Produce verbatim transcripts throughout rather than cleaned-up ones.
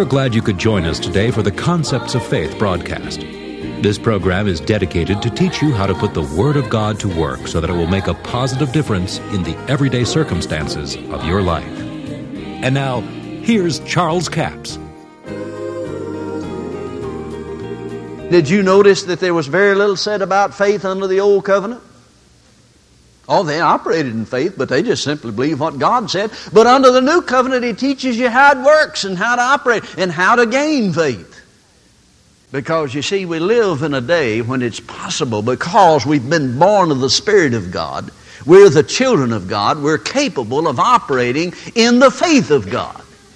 are glad you could join us today for the Concepts of Faith broadcast. This program is dedicated to teach you how to put the Word of God to work so that it will make a positive difference in the everyday circumstances of your life. And now, here's Charles Capps. Did you notice that there was very little said about faith under the Old Covenant? Oh, they operated in faith, but they just simply believed what God said. But under the New Covenant, He teaches you how it works and how to operate and how to gain faith. Because, you see, we live in a day when it's possible, because we've been born of the Spirit of God, we're the children of God, we're capable of operating in the faith of God.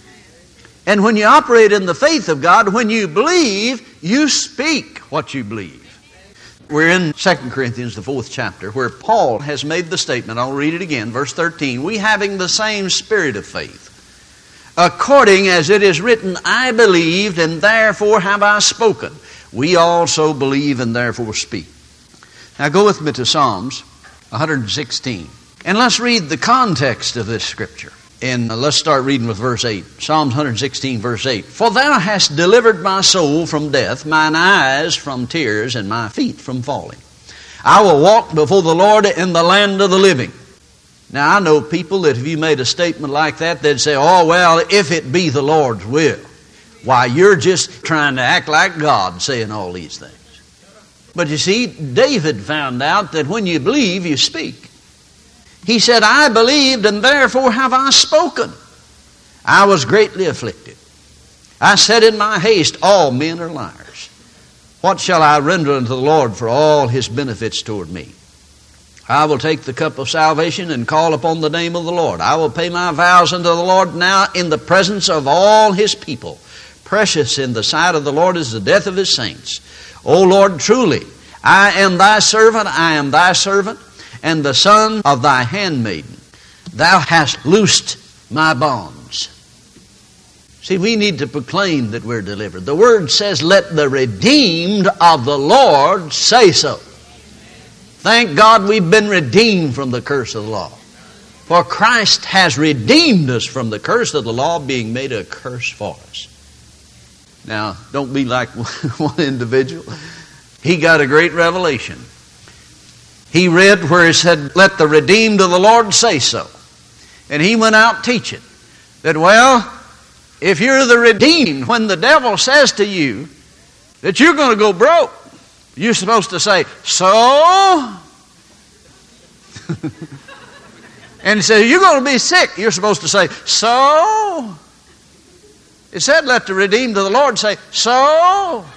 And when you operate in the faith of God, when you believe, you speak what you believe. We're in Second Corinthians, the fourth chapter, where Paul has made the statement. I'll read it again, verse thirteen. We having the same spirit of faith, according as it is written, I believed, and therefore have I spoken. We also believe, and therefore speak. Now go with me to Psalms one sixteen. And let's read the context of this scripture. And let's start reading with verse eight. Psalms one sixteen, verse eight. For thou hast delivered my soul from death, mine eyes from tears, and my feet from falling. I will walk before the Lord in the land of the living. Now I know people that if you made a statement like that, they'd say, oh, well, if it be the Lord's will. Why, you're just trying to act like God saying all these things. But you see, David found out that when you believe, you speak. He said, I believed, and therefore have I spoken. I was greatly afflicted. I said in my haste, all men are liars. What shall I render unto the Lord for all His benefits toward me? I will take the cup of salvation and call upon the name of the Lord. I will pay my vows unto the Lord now in the presence of all His people. Precious in the sight of the Lord is the death of His saints. O Lord, truly, I am thy servant, I am thy servant, and the son of thy handmaiden. Thou hast loosed my bonds. See, we need to proclaim that we're delivered. The Word says, let the redeemed of the Lord say so. Thank God we've been redeemed from the curse of the law. For Christ has redeemed us from the curse of the law, being made a curse for us. Now, don't be like one individual. He got a great revelation. He read where it said, let the redeemed of the Lord say so. And he went out teaching that, well, if you're the redeemed, when the devil says to you that you're going to go broke, you're supposed to say, so? And he says, you're going to be sick. You're supposed to say, so? It said, let the redeemed of the Lord say, so?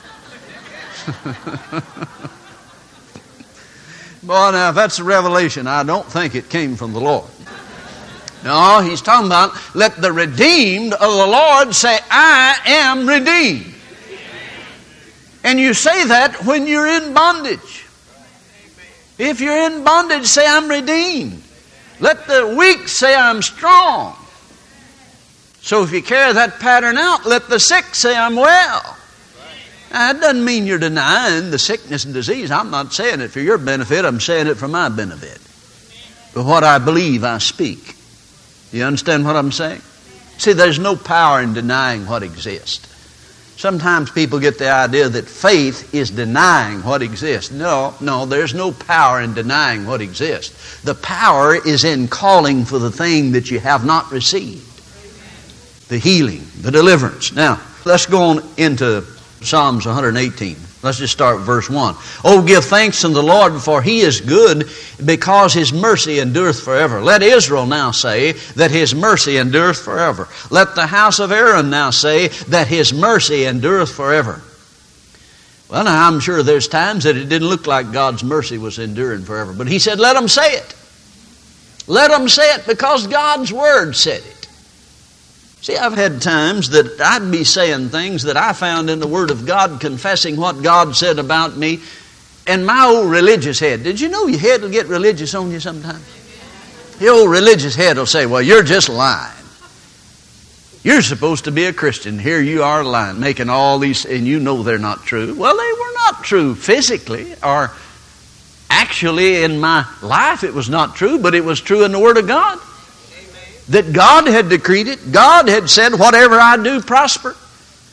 Boy, now, if that's a revelation, I don't think it came from the Lord. No, he's talking about, let the redeemed of the Lord say, I am redeemed. And you say that when you're in bondage. If you're in bondage, say, I'm redeemed. Let the weak say, I'm strong. So if you carry that pattern out, let the sick say, I'm well. Now, that doesn't mean you're denying the sickness and disease. I'm not saying it for your benefit. I'm saying it for my benefit. But what I believe, I speak. You understand what I'm saying? See, there's no power in denying what exists. Sometimes people get the idea that faith is denying what exists. No, no, there's no power in denying what exists. The power is in calling for the thing that you have not received. The healing, the deliverance. Now, let's go on into Psalms one eighteen. Let's just start with verse one. Oh, give thanks unto the Lord, for He is good, because His mercy endureth forever. Let Israel now say that His mercy endureth forever. Let the house of Aaron now say that His mercy endureth forever. Well, now, I'm sure there's times that it didn't look like God's mercy was enduring forever. But He said, let them say it. Let them say it because God's Word said it. See, I've had times that I'd be saying things that I found in the Word of God, confessing what God said about me, and my old religious head. Did you know your head will get religious on you sometimes? The old religious head will say, well, you're just lying. You're supposed to be a Christian. Here you are lying, making all these, and you know they're not true. Well, they were not true physically, or actually in my life it was not true, but it was true in the Word of God. That God had decreed it. God had said, whatever I do, prosper.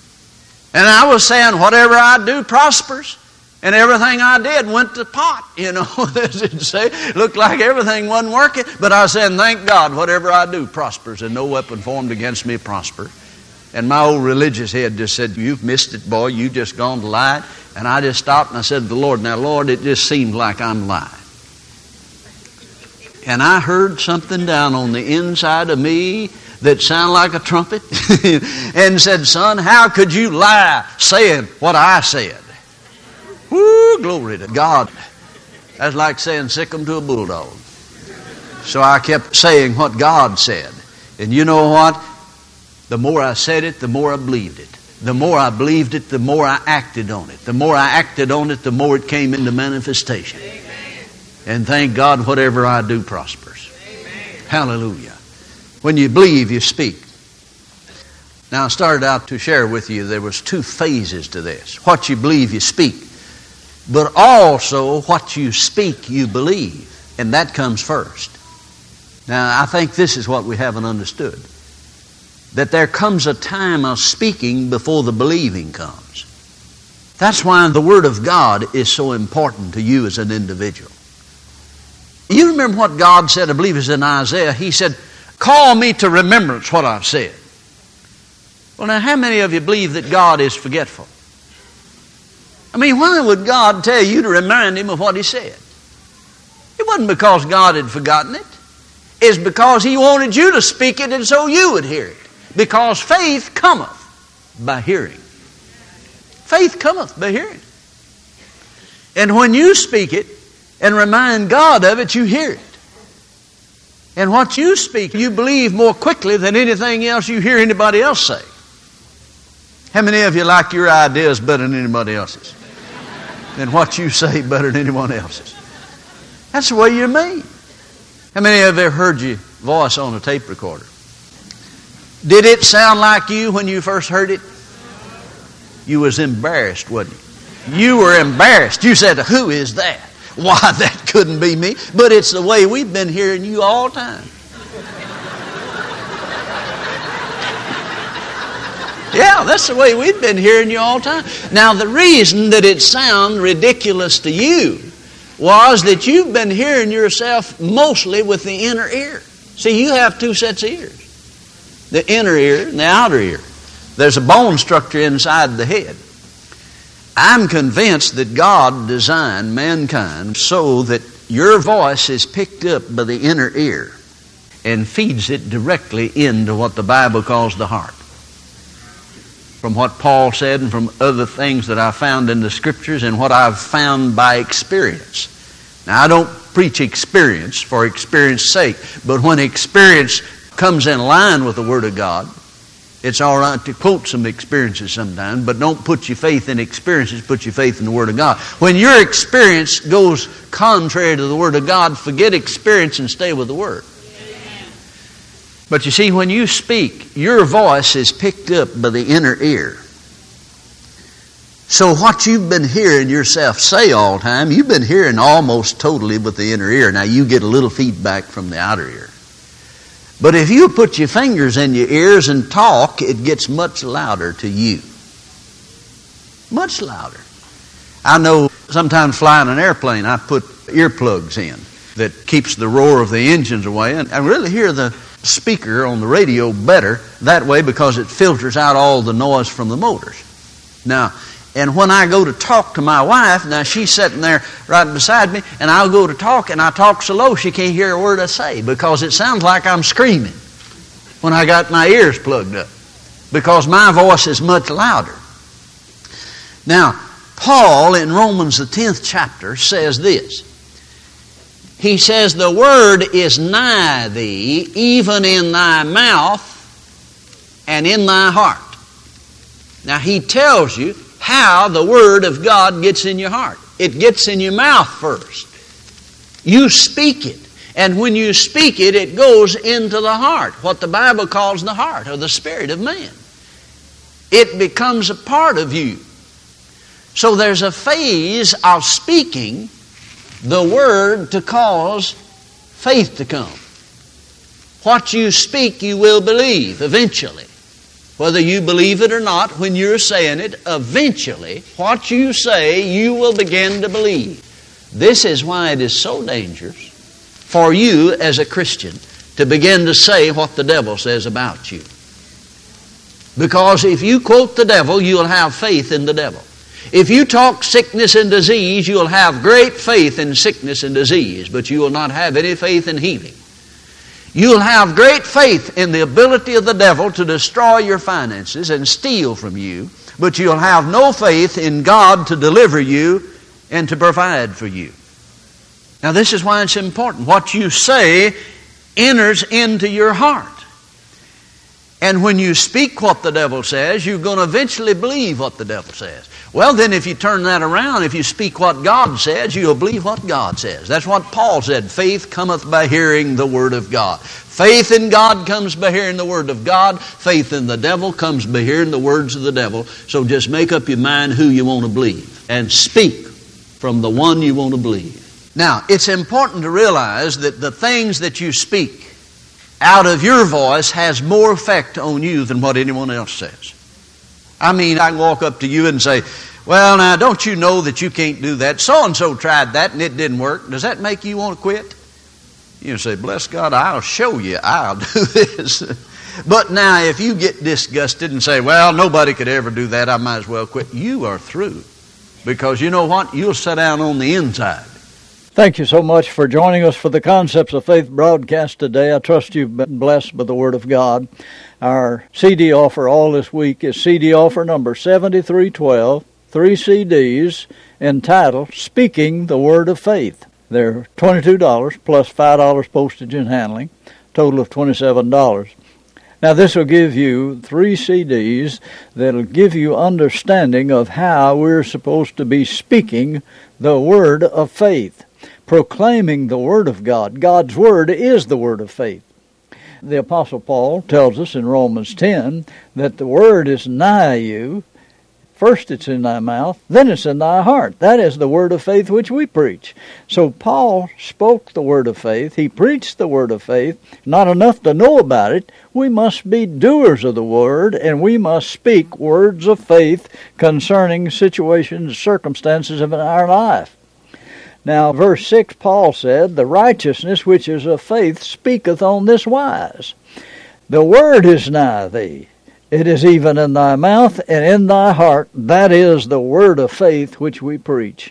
And I was saying, whatever I do prospers. And everything I did went to pot, you know. It say, looked like everything wasn't working. But I said, thank God, whatever I do prospers, and no weapon formed against me prosper. And my old religious head just said, you've missed it, boy. You just gone to lie. And I just stopped and I said to the Lord, now, Lord, it just seems like I'm lying. And I heard something down on the inside of me that sounded like a trumpet and said, son, how could you lie saying what I said? Woo, glory to God. That's like saying sick 'em to a bulldog. So I kept saying what God said. And you know what? The more I said it, the more I believed it. The more I believed it, the more I acted on it. The more I acted on it, the more it came into manifestation. Amen. And thank God, whatever I do prospers. Amen. Hallelujah. When you believe, you speak. Now I started out to share with you, there was two phases to this. What you believe, you speak. But also what you speak, you believe. And that comes first. Now I think this is what we haven't understood. That there comes a time of speaking before the believing comes. That's why the Word of God is so important to you as an individual. You remember what God said, I believe it's in Isaiah. He said, call me to remembrance what I've said. Well, now, how many of you believe that God is forgetful? I mean, why would God tell you to remind Him of what He said? It wasn't because God had forgotten it. It's because He wanted you to speak it and so you would hear it. Because faith cometh by hearing. Faith cometh by hearing. And when you speak it and remind God of it, you hear it. And what you speak, you believe more quickly than anything else you hear anybody else say. How many of you like your ideas better than anybody else's? And what you say better than anyone else's? That's the way you're made. How many of you ever heard your voice on a tape recorder? Did it sound like you when you first heard it? You was embarrassed, wasn't you? You were embarrassed. You said, who is that? Why, that couldn't be me. But it's the way we've been hearing you all the time. Yeah, that's the way we've been hearing you all the time. Now, the reason that it sounded ridiculous to you was that you've been hearing yourself mostly with the inner ear. See, you have two sets of ears. The inner ear and the outer ear. There's a bone structure inside the head. I'm convinced that God designed mankind so that your voice is picked up by the inner ear and feeds it directly into what the Bible calls the heart. From what Paul said and from other things that I found in the Scriptures and what I've found by experience. Now, I don't preach experience for experience's sake, but when experience comes in line with the Word of God, it's all right to quote some experiences sometimes, but don't put your faith in experiences, put your faith in the Word of God. When your experience goes contrary to the Word of God, forget experience and stay with the Word. Amen. But you see, when you speak, your voice is picked up by the inner ear. So what you've been hearing yourself say all the time, you've been hearing almost totally with the inner ear. Now you get a little feedback from the outer ear. But if you put your fingers in your ears and talk, it gets much louder to you. Much louder. I know sometimes flying an airplane, I put earplugs in that keeps the roar of the engines away. And I really hear the speaker on the radio better that way because it filters out all the noise from the motors. Now, and when I go to talk to my wife, now she's sitting there right beside me, and I'll go to talk, and I talk so low she can't hear a word I say because it sounds like I'm screaming when I got my ears plugged up because my voice is much louder. Now, Paul in Romans the tenth chapter says this. He says, the word is nigh thee, even in thy mouth and in thy heart. Now he tells you how the Word of God gets in your heart. It gets in your mouth first. You speak it. And when you speak it, it goes into the heart, what the Bible calls the heart or the spirit of man. It becomes a part of you. So there's a phase of speaking the Word to cause faith to come. What you speak, you will believe eventually. Whether you believe it or not, when you're saying it, eventually what you say you will begin to believe. This is why it is so dangerous for you as a Christian to begin to say what the devil says about you. Because if you quote the devil, you'll have faith in the devil. If you talk sickness and disease, you'll have great faith in sickness and disease, but you will not have any faith in healing. You'll have great faith in the ability of the devil to destroy your finances and steal from you, but you'll have no faith in God to deliver you and to provide for you. Now this is why it's important. What you say enters into your heart. And when you speak what the devil says, you're going to eventually believe what the devil says. Well, then if you turn that around, if you speak what God says, you'll believe what God says. That's what Paul said. Faith cometh by hearing the Word of God. Faith in God comes by hearing the Word of God. Faith in the devil comes by hearing the words of the devil. So just make up your mind who you want to believe and speak from the one you want to believe. Now, it's important to realize that the things that you speak out of your voice has more effect on you than what anyone else says. I mean, I can walk up to you and say, well, now, don't you know that you can't do that? So-and-so tried that and it didn't work. Does that make you want to quit? You say, bless God, I'll show you. I'll do this. But now, if you get disgusted and say, well, nobody could ever do that, I might as well quit. You are through. Because you know what? You'll sit down on the inside. Thank you so much for joining us for the Concepts of Faith broadcast today. I trust you've been blessed by the Word of God. Our C D offer all this week is C D offer number seventy-three twelve, three C Ds entitled Speaking the Word of Faith. They're twenty-two dollars plus five dollars postage and handling, total of twenty-seven dollars. Now this will give you three C Ds that'll give you understanding of how we're supposed to be speaking the Word of Faith. Proclaiming the Word of God. God's Word is the Word of faith. The Apostle Paul tells us in Romans ten that the Word is nigh you. First it's in thy mouth, then it's in thy heart. That is the Word of faith which we preach. So Paul spoke the Word of faith. He preached the Word of faith. Not enough to know about it. We must be doers of the Word, and we must speak words of faith concerning situations, circumstances of our life. Now, verse six, Paul said, the righteousness which is of faith speaketh on this wise. The word is nigh thee. It is even in thy mouth and in thy heart. That is the word of faith which we preach.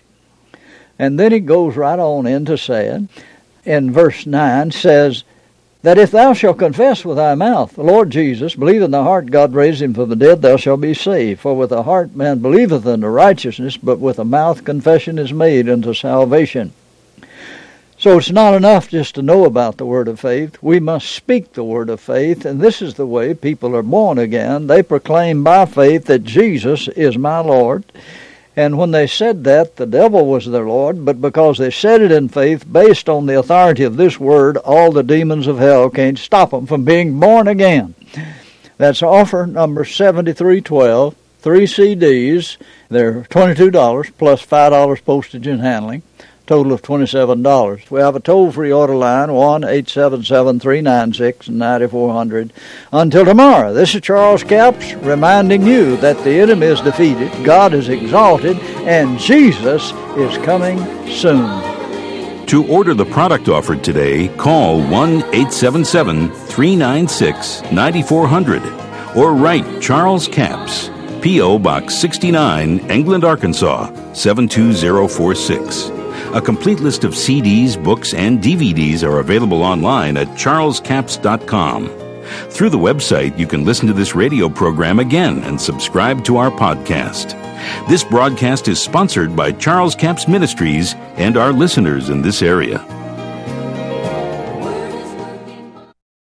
And then he goes right on into saying, in verse nine, says, that if thou shalt confess with thy mouth the Lord Jesus, believe in thy heart God raised him from the dead, thou shalt be saved. For with the heart man believeth unto righteousness, but with the mouth confession is made unto salvation. So it's not enough just to know about the word of faith. We must speak the word of faith, and this is the way people are born again. They proclaim by faith that Jesus is my Lord. And when they said that, the devil was their Lord, but because they said it in faith, based on the authority of this word, all the demons of hell can't stop them from being born again. That's offer number seventy-three twelve, three C Ds. They're twenty-two dollars plus five dollars postage and handling, total of twenty-seven dollars. We have a toll-free order line, one eight seven seven, three nine six, nine four zero zero. Until tomorrow, this is Charles Capps reminding you that the enemy is defeated, God is exalted, and Jesus is coming soon. To order the product offered today, call one eight seven seven, three nine six, nine four zero zero or write Charles Capps, P O Box sixty-nine, England, Arkansas, seven two zero four six. A complete list of C Ds, books, and D V Ds are available online at charles capps dot com. Through the website, you can listen to this radio program again and subscribe to our podcast. This broadcast is sponsored by Charles Capps Ministries and our listeners in this area.